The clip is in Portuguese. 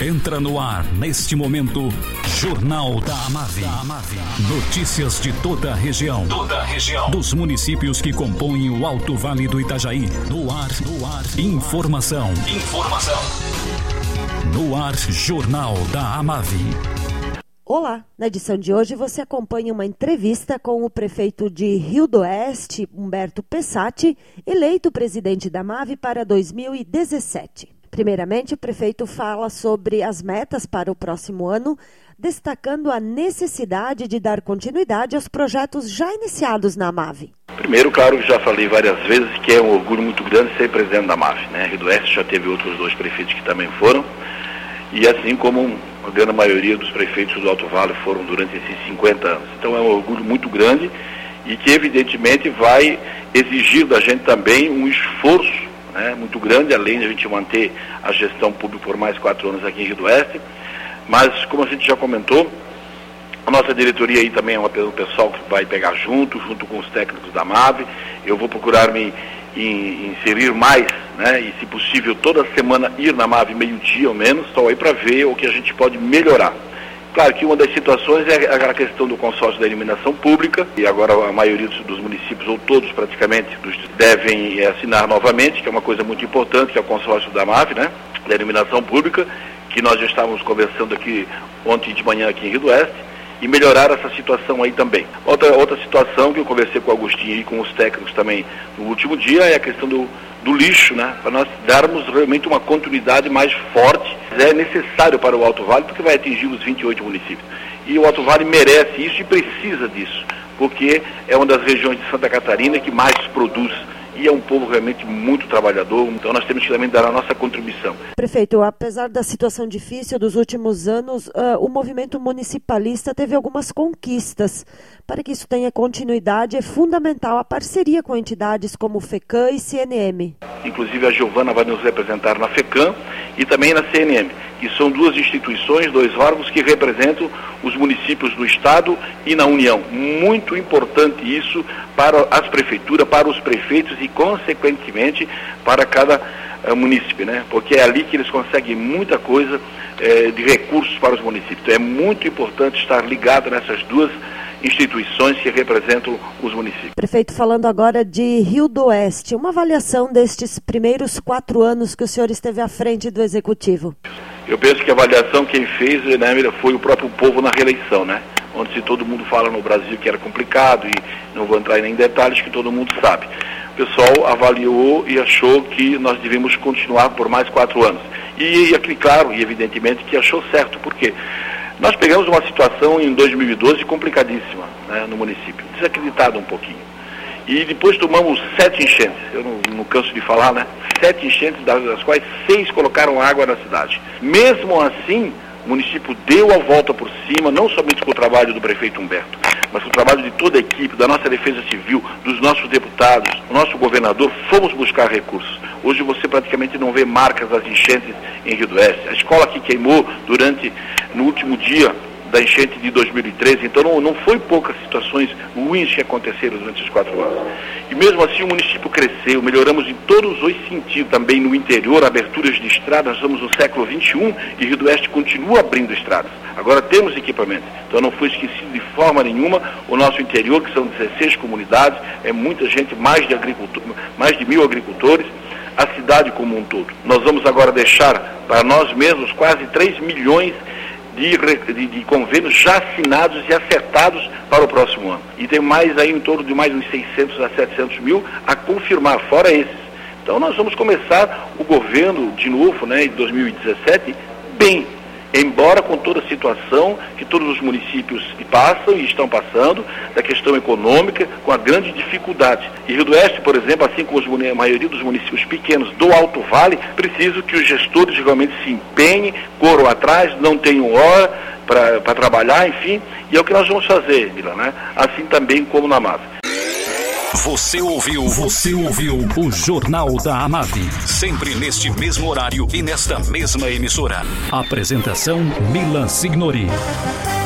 Entra no ar, neste momento, Jornal da Amave. Notícias de toda a região. Dos municípios que compõem o Alto Vale do Itajaí. No ar. Informação. No ar, Jornal da Amave. Olá, na edição de hoje você acompanha uma entrevista com o prefeito de Rio do Oeste, Humberto Pessati, eleito presidente da Amave para 2017. Primeiramente, o prefeito fala sobre as metas para o próximo ano, destacando a necessidade de dar continuidade aos projetos já iniciados na Amave. Primeiro, claro, já falei várias vezes que é um orgulho muito grande ser presidente da Amave, né? Rio do Oeste já teve outros dois prefeitos que também foram, e assim como a grande maioria dos prefeitos do Alto Vale foram durante esses 50 anos. Então é um orgulho muito grande e que evidentemente vai exigir da gente também um esforço, né, muito grande, além de a gente manter a gestão pública por mais 4 anos aqui em Rio do Oeste. Mas, como a gente já comentou, a nossa diretoria aí também é um pessoal que vai pegar junto com os técnicos da Amave. Eu vou procurar me inserir mais, né, e se possível toda semana ir na Amave meio-dia ou menos, só aí para ver o que a gente pode melhorar. Claro que uma das situações é a questão do consórcio da iluminação pública, e agora a maioria dos municípios, ou todos praticamente, devem assinar novamente, que é uma coisa muito importante, que é o consórcio da Amave, né, da iluminação pública, que nós já estávamos conversando aqui ontem de manhã aqui em Rio do Oeste, e melhorar essa situação aí também. Outra situação que eu conversei com o Agostinho e com os técnicos também no último dia é a questão do lixo, né? Para nós darmos realmente uma continuidade mais forte. É necessário para o Alto Vale, porque vai atingir os 28 municípios. E o Alto Vale merece isso e precisa disso, porque é uma das regiões de Santa Catarina que mais produz. E é um povo realmente muito trabalhador, então nós temos que também dar a nossa contribuição. Prefeito, apesar da situação difícil dos últimos anos, o movimento municipalista teve algumas conquistas. Para que isso tenha continuidade, é fundamental a parceria com entidades como o FECAM e CNM. Inclusive a Giovana vai nos representar na FECAM e também na CNM, que são duas instituições, dois órgãos que representam os municípios do Estado e na União. Muito importante isso para as prefeituras, para os prefeitos e, consequentemente, para cada município, né? Porque é ali que eles conseguem muita coisa de recursos para os municípios. Então é muito importante estar ligado nessas duas instituições que representam os municípios. Prefeito, falando agora de Rio do Oeste, uma avaliação destes primeiros 4 anos que o senhor esteve à frente do Executivo. Eu penso que a avaliação quem fez, né, foi o próprio povo na reeleição, né? Onde se todo mundo fala no Brasil que era complicado, e não vou entrar em detalhes que todo mundo sabe. O pessoal avaliou e achou que nós devemos continuar por mais 4 anos. E aqui, claro, e evidentemente que achou certo, por quê? Nós pegamos uma situação em 2012 complicadíssima, né, no município, desacreditado um pouquinho. E depois tomamos 7 enchentes, eu não canso de falar, né? 7 enchentes, das quais 6 colocaram água na cidade. Mesmo assim, o município deu a volta por cima, não somente com o trabalho do prefeito Humberto, mas com o trabalho de toda a equipe, da nossa Defesa Civil, dos nossos deputados, do nosso governador, fomos buscar recursos. Hoje você praticamente não vê marcas das enchentes em Rio do Oeste. A escola que queimou no último dia da enchente de 2013, então não foi poucas situações ruins que aconteceram durante esses 4 anos. E mesmo assim o município cresceu, melhoramos em todos os sentidos, também no interior, aberturas de estradas, nós estamos no século XXI e Rio do Oeste continua abrindo estradas. Agora temos equipamentos, então não foi esquecido de forma nenhuma o nosso interior, que são 16 comunidades, é muita gente, mais de 1.000 agricultores, a cidade como um todo. Nós vamos agora deixar para nós mesmos quase 3 milhões de convênios já assinados e acertados para o próximo ano. E tem mais aí em torno de mais uns 600 a 700 mil a confirmar, fora esses. Então nós vamos começar o governo de novo, né, em 2017, bem. Embora com toda a situação que todos os municípios passam e estão passando, da questão econômica, com a grande dificuldade. E Rio do Oeste, por exemplo, assim como a maioria dos municípios pequenos do Alto Vale, preciso que os gestores realmente se empenhem, corram atrás, não tenham hora para trabalhar, enfim, e é o que nós vamos fazer, Mila, né? Assim também como na Amave. Você ouviu o Jornal da Amave, sempre neste mesmo horário e nesta mesma emissora. Apresentação Milan Signori.